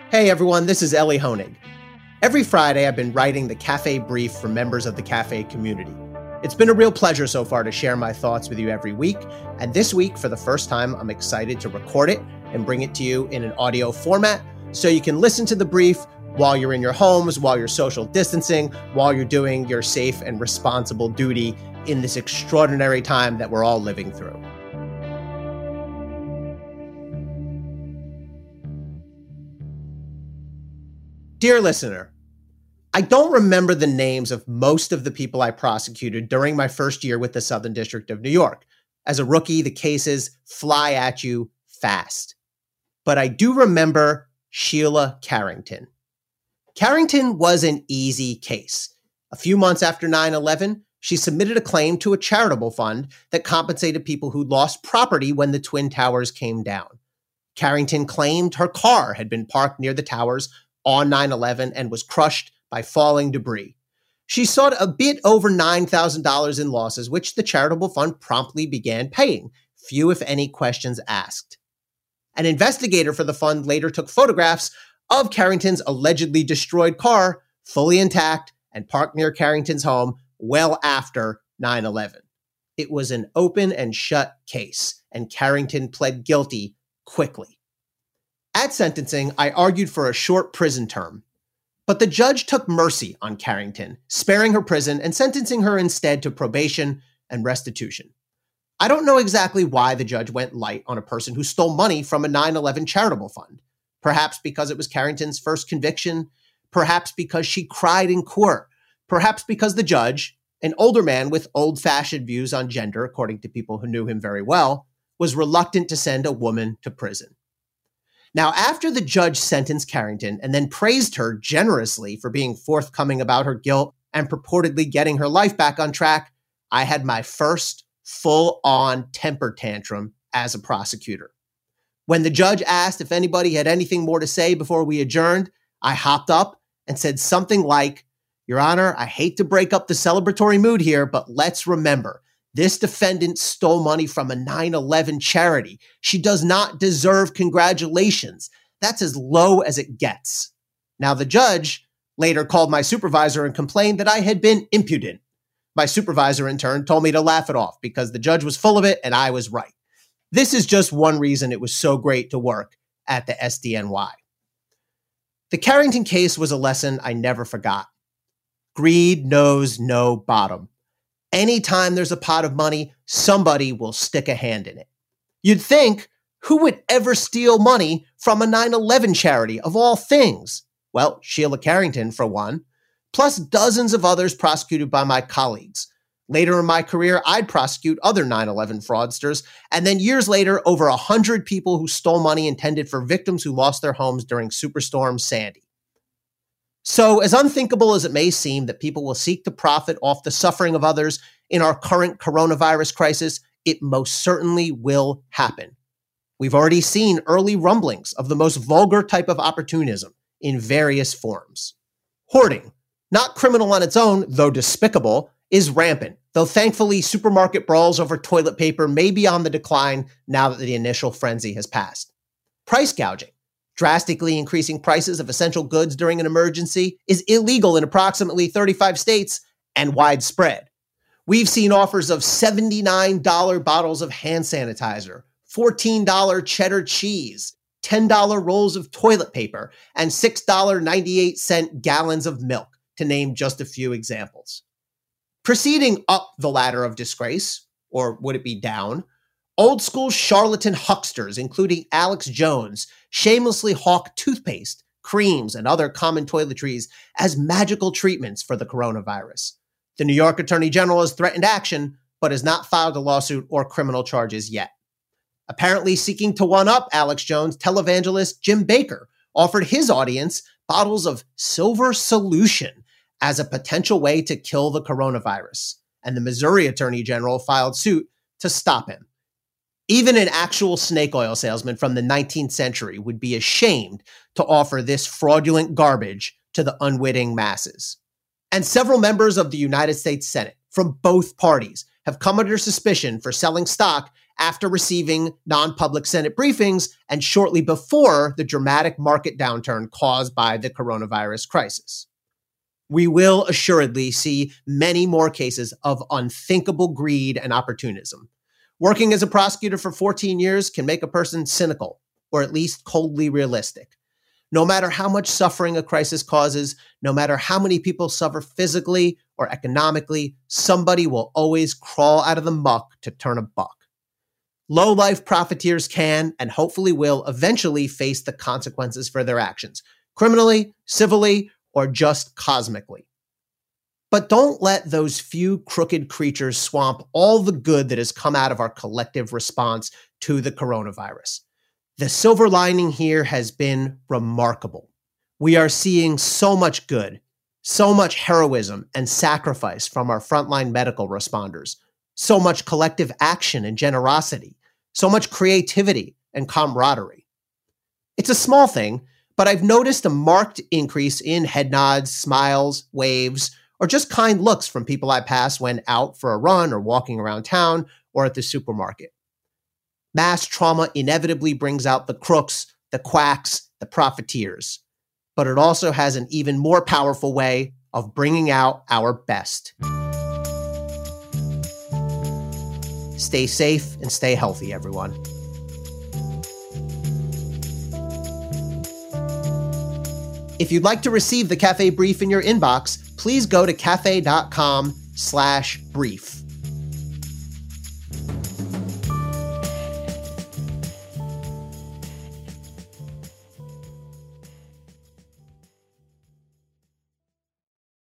Hey everyone, this is Ellie Honig. Every Friday, I've been writing the Cafe Brief for members of the Cafe community. It's been a real pleasure so far to share my thoughts with you every week, and this week, for the first time, I'm excited to record it and bring it to you in an audio format so you can listen to the brief while you're in your homes, while you're social distancing, while you're doing your safe and responsible duty in this extraordinary time that we're all living through. Dear listener, I don't remember the names of most of the people I prosecuted during my first year with the Southern District of New York. As a rookie, the cases fly at you fast. But I do remember Sheila Carrington. Carrington was an easy case. A few months after 9/11, she submitted a claim to a charitable fund that compensated people who lost property when the Twin Towers came down. Carrington claimed her car had been parked near the towers on 9/11 and was crushed by falling debris. She sought a bit over $9,000 in losses, which the charitable fund promptly began paying, few if any questions asked. An investigator for the fund later took photographs of Carrington's allegedly destroyed car, fully intact and parked near Carrington's home well after 9/11. It was an open and shut case, and Carrington pled guilty quickly. At sentencing, I argued for a short prison term, but the judge took mercy on Carrington, sparing her prison and sentencing her instead to probation and restitution. I don't know exactly why the judge went light on a person who stole money from a 9/11 charitable fund. Perhaps because it was Carrington's first conviction, perhaps because she cried in court, perhaps because the judge, an older man with old-fashioned views on gender, according to people who knew him very well, was reluctant to send a woman to prison. Now, after the judge sentenced Carrington and then praised her generously for being forthcoming about her guilt and purportedly getting her life back on track, I had my first full-on temper tantrum as a prosecutor. When the judge asked if anybody had anything more to say before we adjourned, I hopped up and said something like, "Your Honor, I hate to break up the celebratory mood here, but let's remember, this defendant stole money from a 9/11 charity. She does not deserve congratulations. That's as low as it gets." Now, the judge later called my supervisor and complained that I had been impudent. My supervisor, in turn, told me to laugh it off because the judge was full of it and I was right. This is just one reason it was so great to work at the SDNY. The Carrington case was a lesson I never forgot. Greed knows no bottom. Anytime there's a pot of money, somebody will stick a hand in it. You'd think, who would ever steal money from a 9/11 charity of all things? Well, Sheila Carrington, for one, plus dozens of others prosecuted by my colleagues. Later in my career, I'd prosecute other 9/11 fraudsters, and then years later, over 100 people who stole money intended for victims who lost their homes during Superstorm Sandy. So, as unthinkable as it may seem that people will seek to profit off the suffering of others in our current coronavirus crisis, it most certainly will happen. We've already seen early rumblings of the most vulgar type of opportunism in various forms. Hoarding, not criminal on its own, though despicable, is rampant, though thankfully supermarket brawls over toilet paper may be on the decline now that the initial frenzy has passed. Price gouging, drastically increasing prices of essential goods during an emergency, is illegal in approximately 35 states and widespread. We've seen offers of $79 bottles of hand sanitizer, $14 cheddar cheese, $10 rolls of toilet paper, and $6.98 gallons of milk, to name just a few examples. Proceeding up the ladder of disgrace, or would it be down, old school charlatan hucksters, including Alex Jones, shamelessly hawk toothpaste, creams, and other common toiletries as magical treatments for the coronavirus. The New York Attorney General has threatened action, but has not filed a lawsuit or criminal charges yet. Apparently seeking to one-up Alex Jones, televangelist Jim Baker offered his audience bottles of Silver Solution as a potential way to kill the coronavirus, and the Missouri Attorney General filed suit to stop him. Even an actual snake oil salesman from the 19th century would be ashamed to offer this fraudulent garbage to the unwitting masses. And several members of the United States Senate from both parties have come under suspicion for selling stock after receiving non-public Senate briefings and shortly before the dramatic market downturn caused by the coronavirus crisis. We will assuredly see many more cases of unthinkable greed and opportunism. Working as a prosecutor for 14 years can make a person cynical, or at least coldly realistic. No matter how much suffering a crisis causes, no matter how many people suffer physically or economically, somebody will always crawl out of the muck to turn a buck. Low-life profiteers can, and hopefully will, eventually face the consequences for their actions, criminally, civilly, or just cosmically. But don't let those few crooked creatures swamp all the good that has come out of our collective response to the coronavirus. The silver lining here has been remarkable. We are seeing so much good, so much heroism and sacrifice from our frontline medical responders, so much collective action and generosity, so much creativity and camaraderie. It's a small thing, but I've noticed a marked increase in head nods, smiles, waves, or just kind looks from people I pass when out for a run or walking around town or at the supermarket. Mass trauma inevitably brings out the crooks, the quacks, the profiteers, but it also has an even more powerful way of bringing out our best. Stay safe and stay healthy, everyone. If you'd like to receive the Cafe Brief in your inbox, please go to cafe.com/brief.